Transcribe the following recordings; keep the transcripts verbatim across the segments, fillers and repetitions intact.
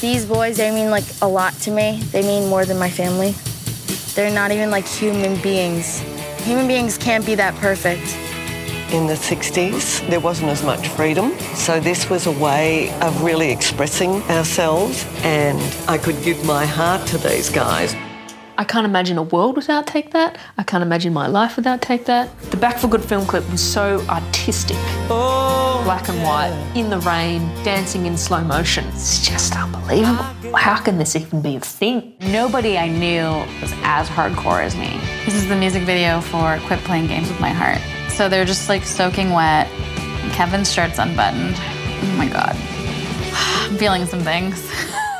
These boys, they mean like a lot to me. They mean more than my family. They're not even like human beings. Human beings can't be that perfect. In the sixties, there wasn't as much freedom, so this was a way of really expressing ourselves, and I could give my heart to these guys. I can't imagine a world without Take That. I can't imagine my life without Take That. The Back for Good film clip was so artistic. Oh, black and white, in the rain, dancing in slow motion. It's just unbelievable. How can this even be a thing? Nobody I knew was as hardcore as me. This is the music video for Quit Playing Games With My Heart. So they're just like soaking wet. Kevin's shirt's unbuttoned. Oh my God. I'm feeling some things.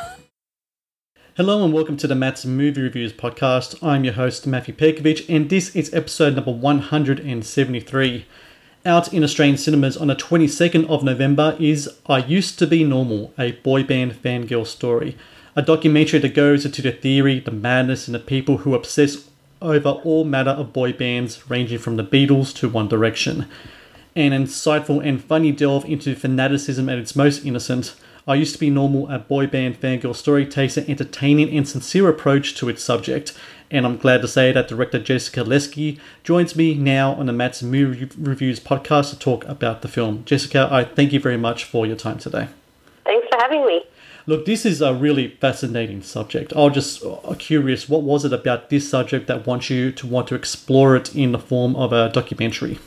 Hello and welcome to the Matt's Movie Reviews podcast. I'm your host, Matthew Perkovich, and this is episode number one hundred seventy-three. Out in Australian cinemas on the twenty-second of November is I Used to Be Normal, a boy band fangirl story. A documentary that goes into the theory, the madness, and the people who obsess over all matter of boy bands, ranging from the Beatles to One Direction. An insightful and funny delve into fanaticism at its most innocent, I Used to Be Normal, a boy band fangirl story, takes an entertaining and sincere approach to its subject. And I'm glad to say that director Jessica Leske joins me now on the Matt's Movie Reviews podcast to talk about the film. Jessica, I thank you very much for your time today. Thanks for having me. Look, this is a really fascinating subject. I was just uh, curious, what was it about this subject that wants you to want to explore it in the form of a documentary?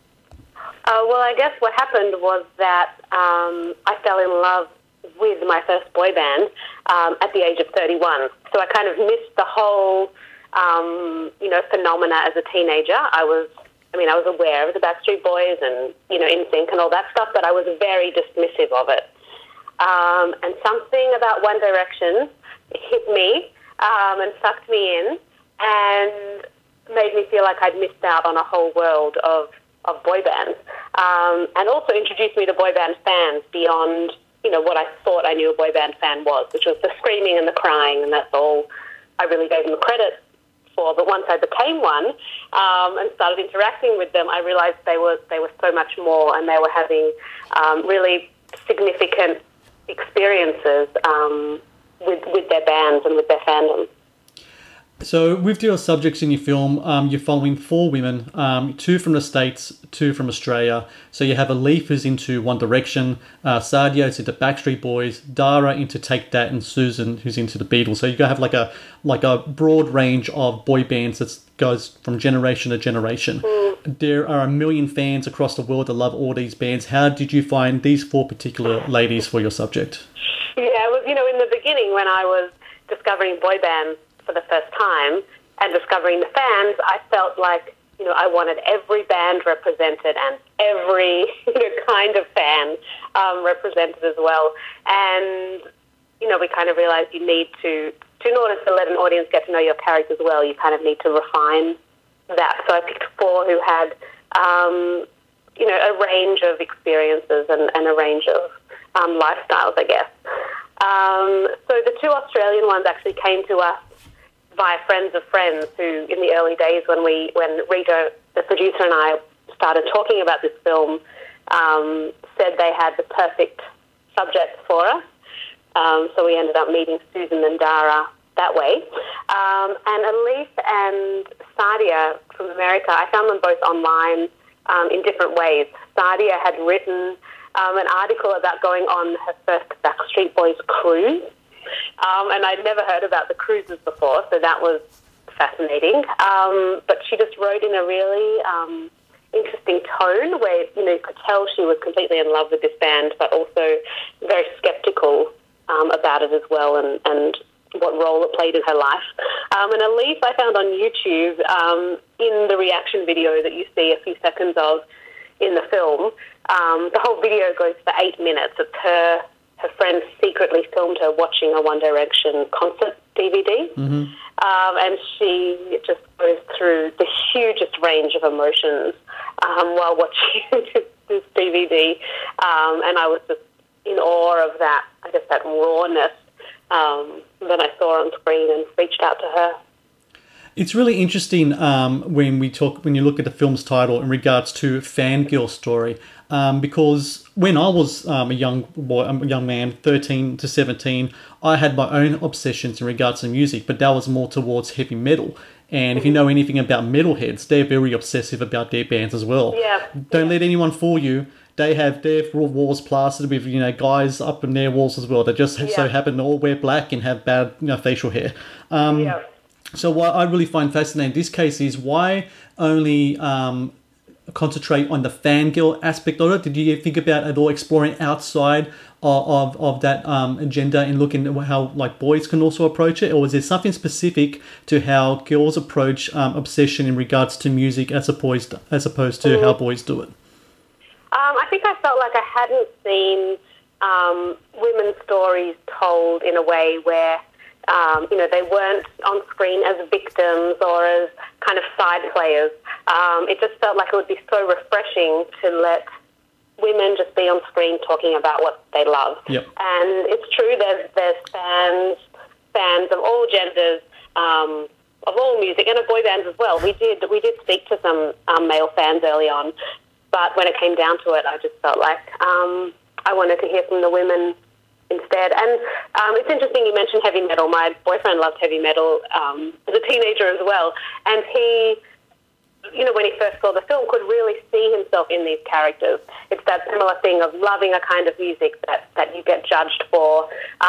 Uh, well, I guess what happened was that um, I fell in love with my first boy band um, at the age of thirty-one. So I kind of missed the whole, um, you know, phenomena as a teenager. I was, I mean, I was aware of the Backstreet Boys and, you know, N Sync and all that stuff, but I was very dismissive of it. Um, and something about One Direction hit me um, and sucked me in and made me feel like I'd missed out on a whole world of, of boy bands, um, and also introduced me to boy band fans beyond, you know, what I thought I knew a boy band fan was, which was the screaming and the crying, and that's all I really gave them the credit for. But once I became one um, and started interacting with them, I realized they were they were so much more, and they were having um, really significant experiences um, with with their bands and with their fandom. So with your subjects in your film, um, you're following four women, um, two from the States, two from Australia. So you have Elif, who's into One Direction, uh, Sadia is into Backstreet Boys, Dara into Take That, and Susan, who's into the Beatles. So you have like a like a broad range of boy bands that goes from generation to generation. Mm. There are a million fans across the world that love all these bands. How did you find these four particular ladies for your subject? Yeah, well, you know, in the beginning when I was discovering boy bands for the first time and discovering the fans, I felt like, you know, I wanted every band represented and every, you know, kind of fan um, represented as well. And, you know, we kind of realized you need to, to, in order to let an audience get to know your characters well, you kind of need to refine that. So I picked four who had, um, you know, a range of experiences and, and a range of um, lifestyles, I guess. Um, so the two Australian ones actually came to us via friends of friends who, in the early days when we, when Rita, the producer, and I started talking about this film, um, said they had the perfect subject for us. Um, so we ended up meeting Susan and Dara that way. Um, and Elif and Sadia from America, I found them both online um, in different ways. Sadia had written um, an article about going on her first Backstreet Boys cruise. Um, and I'd never heard about the cruises before, so that was fascinating. Um, but she just wrote in a really um, interesting tone where, you know, you could tell she was completely in love with this band, but also very skeptical um, about it as well, and, and what role it played in her life. Um, and Elif I found on YouTube um, in the reaction video that you see a few seconds of in the film. Um, the whole video goes for eight minutes. It's her... Her friends secretly filmed her watching a One Direction concert D V D. Mm-hmm. Um, and she just goes through the hugest range of emotions um, while watching this, this D V D. Um, and I was just in awe of that, I guess, that rawness um, that I saw on screen, and reached out to her. It's really interesting um, when we talk, when you look at the film's title in regards to fangirl story. Um, because when I was um, a young boy, a young man, thirteen to seventeen, I had my own obsessions in regards to music, but that was more towards heavy metal. And if you know anything about metalheads, they're very obsessive about their bands as well. Yeah. Don't yeah. let anyone fool you. They have their walls plastered with, you know, guys up in their walls as well. They just Yeah. so happen to all wear black and have bad, you know, facial hair. Um, yeah. So what I really find fascinating in this case is why only um, concentrate on the fangirl aspect of it? Did you think about at all exploring outside of, of, of that um, agenda and looking at how like boys can also approach it? Or was there something specific to how girls approach um, obsession in regards to music as opposed to, as opposed to mm. how boys do it? Um, I think I felt like I hadn't seen um, women's stories told in a way where, um, you know, they weren't on screen as victims or as kind of side players. Um, it just felt like it would be so refreshing to let women just be on screen talking about what they love. Yep. And it's true, there's, there's fans, fans of all genders, um, of all music, and of boy bands as well. We did, we did speak to some um, male fans early on. But when it came down to it, I just felt like um, I wanted to hear from the women instead. And um, it's interesting you mentioned heavy metal. My boyfriend loved heavy metal um, as a teenager as well. And he, you know, when he first saw the film, could really see himself in these characters. It's that similar thing of loving a kind of music that, that you get judged for,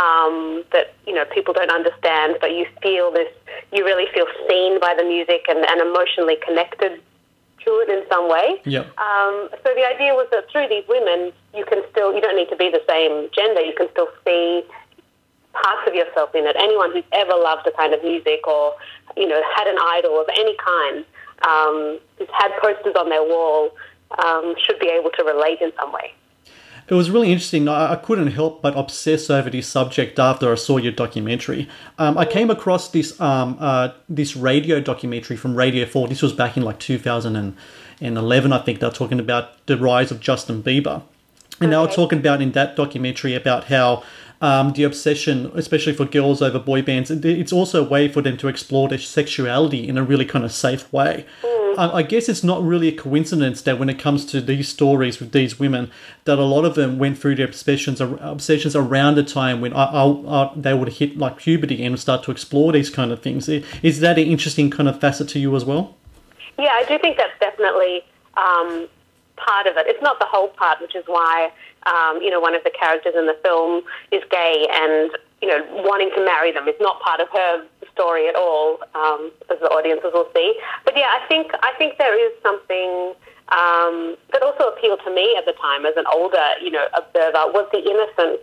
um, that, you know, people don't understand, but you feel this, you really feel seen by the music and, and emotionally connected to it in some way. Yep. Um, so the idea was that through these women, you can still, you don't need to be the same gender, you can still see parts of yourself in it. Anyone who's ever loved a kind of music or, you know, had an idol of any kind, um, who's had posters on their wall, um, should be able to relate in some way. It was really interesting. I, I couldn't help but obsess over this subject after I saw your documentary. Um, I came across this um, uh, this radio documentary from Radio four. This was back in like two thousand eleven, I think. They're talking about the rise of Justin Bieber. And okay. They were talking about in that documentary about how um, the obsession, especially for girls over boy bands, it's also a way for them to explore their sexuality in a really kind of safe way. Mm. I guess it's not really a coincidence that when it comes to these stories with these women, that a lot of them went through their obsessions, obsessions around the time when I, I, I, they would hit like puberty and start to explore these kind of things. Is that an interesting kind of facet to you as well? Yeah, I do think that's definitely um, part of it. It's not the whole part, which is why um, you know, one of the characters in the film is gay and, you know, wanting to marry them is not part of her story at all, um, as the audiences will see. But yeah, I think I think there is something um, that also appealed to me at the time as an older, you know, observer, was the innocence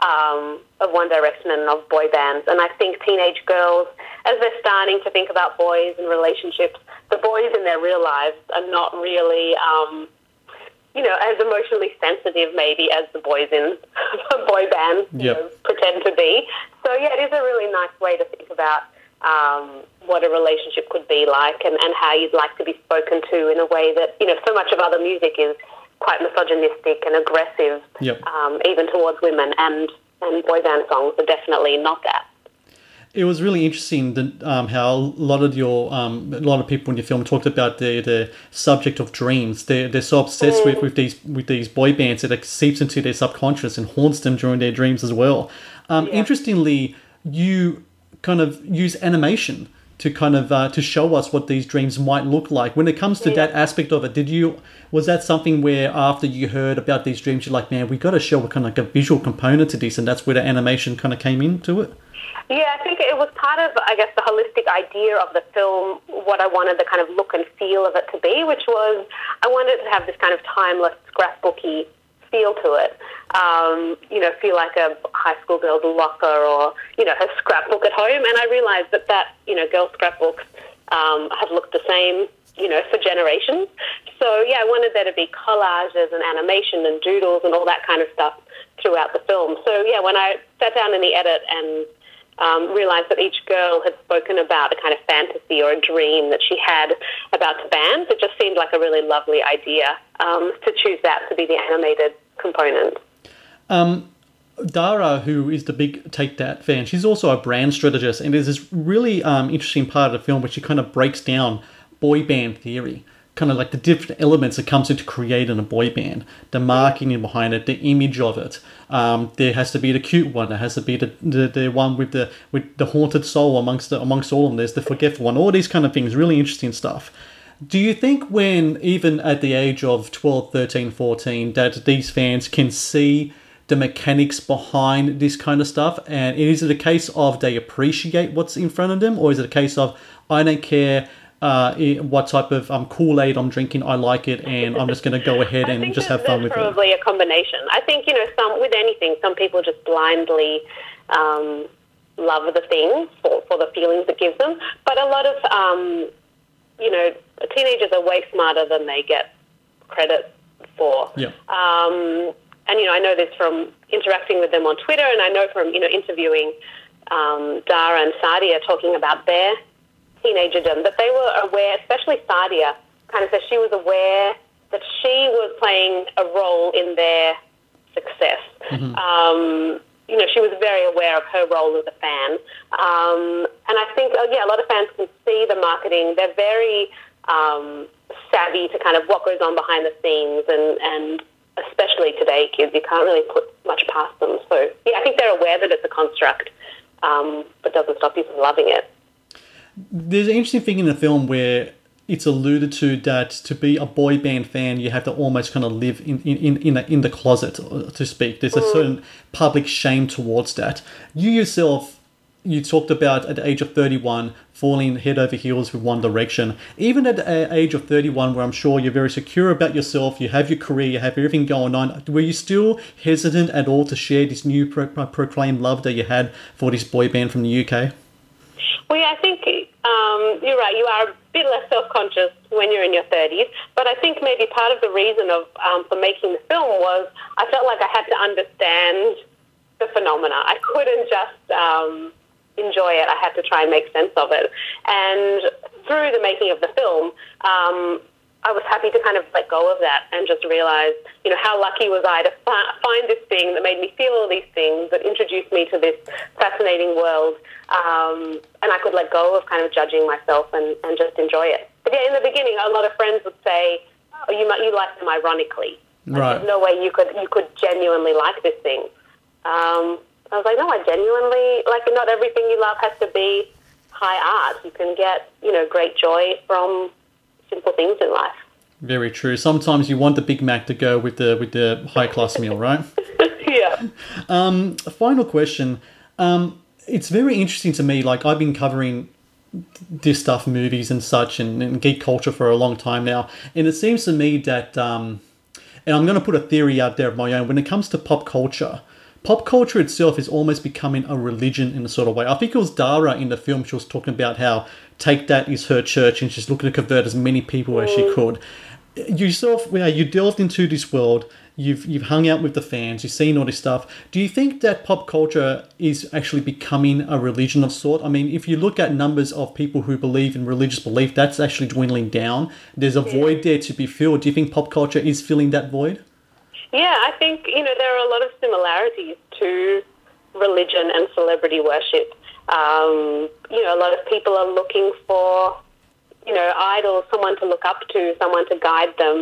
um, of One Direction and of boy bands. And I think teenage girls, as they're starting to think about boys and relationships, the boys in their real lives are not really, um, you know, as emotionally sensitive maybe as the boys in boy bands yep. you know, pretend to be. So yeah, it is a really nice way to think about um, what a relationship could be like and, and how you'd like to be spoken to in a way that, you know, so much of other music is quite misogynistic and aggressive, yep. um, even towards women, and, and boy band songs are definitely not that. It was really interesting that, um, how a lot of your um, a lot of people in your film talked about the, the subject of dreams. They're they're so obsessed mm. with, with these with these boy bands that it seeps into their subconscious and haunts them during their dreams as well. Um, yeah. Interestingly, you kind of use animation to kind of uh, to show us what these dreams might look like. When it comes to yeah. that aspect of it, did you was that something where after you heard about these dreams, you're like, man, we got to show a kind of like a visual component to this, and that's where the animation kind of came into it? Yeah, I think it was part of, I guess, the holistic idea of the film, what I wanted the kind of look and feel of it to be, which was I wanted to have this kind of timeless, scrapbooky feel to it. Um, you know, feel like a high school girl's locker or, you know, her scrapbook at home. And I realized that that, you know, girl scrapbooks um, have looked the same, you know, for generations. So, yeah, I wanted there to be collages and animation and doodles and all that kind of stuff throughout the film. So, yeah, when I sat down in the edit and Um, realised that each girl had spoken about a kind of fantasy or a dream that she had about the bands. It just seemed like a really lovely idea um, to choose that to be the animated component. Um, Dara, who is the big Take That fan, she's also a brand strategist, and there's this really um, interesting part of the film where she kind of breaks down boy band theory. kind of like the different elements that comes into creating a boy band, the marketing behind it, the image of it. Um, there has to be the cute one. There has to be the, the, the one with the with the haunted soul amongst the, amongst all of them. There's the forgetful one. All these kind of things, really interesting stuff. Do you think when, even at the age of twelve, thirteen, fourteen, that these fans can see the mechanics behind this kind of stuff? And is it a case of they appreciate what's in front of them? Or is it a case of, I don't care uh, what type of um, Kool-Aid I'm drinking, I like it, and I'm just going to go ahead and just have fun with it? Probably a combination. I think, you know, some with anything, some people just blindly um, love the thing for, for the feelings it gives them. But a lot of, um, you know, teenagers are way smarter than they get credit for. Yeah. Um, and, you know, I know this from interacting with them on Twitter, and I know from, you know, interviewing um, Dara and Sadia talking about their teenagerdom, that they were aware, especially Sadia, kind of said she was aware that she was playing a role in their success. Mm-hmm. Um, you know, she was very aware of her role as a fan. Um, and I think, uh, yeah, a lot of fans can see the marketing. They're very um, savvy to kind of what goes on behind the scenes, and, and especially today, kids, you can't really put much past them. So, yeah, I think they're aware that it's a construct, um, but doesn't stop you from loving it. There's an interesting thing in the film where it's alluded to that to be a boy band fan, you have to almost kind of live in in in, in the closet, to speak. There's a mm. certain public shame towards that. You yourself, you talked about at the age of thirty-one, falling head over heels with One Direction. Even at the age of thirty-one, where I'm sure you're very secure about yourself, you have your career, you have everything going on, were you still hesitant at all to share this new pro- proclaimed love that you had for this boy band from the U K? Well, yeah, I think um, you're right. You are a bit less self-conscious when you're in your thirties. But I think maybe part of the reason of um, for making the film was I felt like I had to understand the phenomena. I couldn't just um, enjoy it. I had to try and make sense of it. And through the making of the film, um, I was happy to kind of let go of that and just realize, you know, how lucky was I to fi- find this thing that made me feel all these things, that introduced me to this fascinating world. Um, and I could let go of kind of judging myself and, and just enjoy it. But yeah, in the beginning, a lot of friends would say, oh, you might, you like them ironically. Like, right. There's no way you could you could genuinely like this thing. Um, I was like, no, I genuinely, like, not everything you love has to be high art. You can get, you know, great joy from simple things in life. Very true. Sometimes you want the Big Mac to go with the with the high class meal, right? Yeah. Um, final question. Um, it's very interesting to me. Like, I've been covering this stuff, movies and such, and, and geek culture for a long time now, and it seems to me that, um, and I'm going to put a theory out there of my own. When it comes to pop culture, pop culture itself is almost becoming a religion in a sort of way. I think it was Dara in the film. She was talking about how Take That is her church, and she's looking to convert as many people as she could. Yourself, you know, you delved into this world. You've you've hung out with the fans. You've seen all this stuff. Do you think that pop culture is actually becoming a religion of sort? I mean, if you look at numbers of people who believe in religious belief, that's actually dwindling down. There's a yeah. void there to be filled. Do you think pop culture is filling that void? Yeah, I think, you know, there are a lot of similarities to religion and celebrity worship. Um, you know, a lot of people are looking for, you know, idols, someone to look up to, someone to guide them.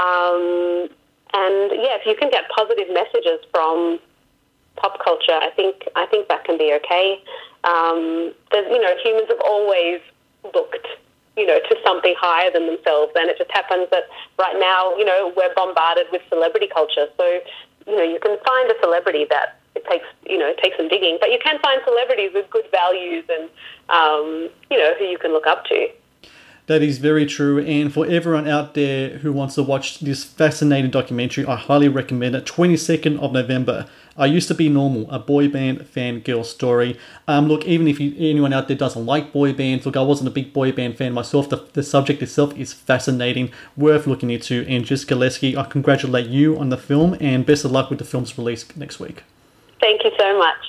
Um, and yeah, if you can get positive messages from pop culture, I think I think that can be okay. Um, there's, you know, humans have always looked, you know, to something higher than themselves, and it just happens that right now, you know, we're bombarded with celebrity culture. So, you know, you can find a celebrity that it takes, you know, it takes some digging, but you can find celebrities with good values and, um, you know, who you can look up to. That is very true, and for everyone out there who wants to watch this fascinating documentary, I highly recommend it. twenty-second of November, I Used to Be Normal, a boy band fangirl story. Um, look, even if you, anyone out there doesn't like boy bands, look, I wasn't a big boy band fan myself. The, the subject itself is fascinating, worth looking into. And Jessica Leske, I congratulate you on the film, and best of luck with the film's release next week. Thank you so much.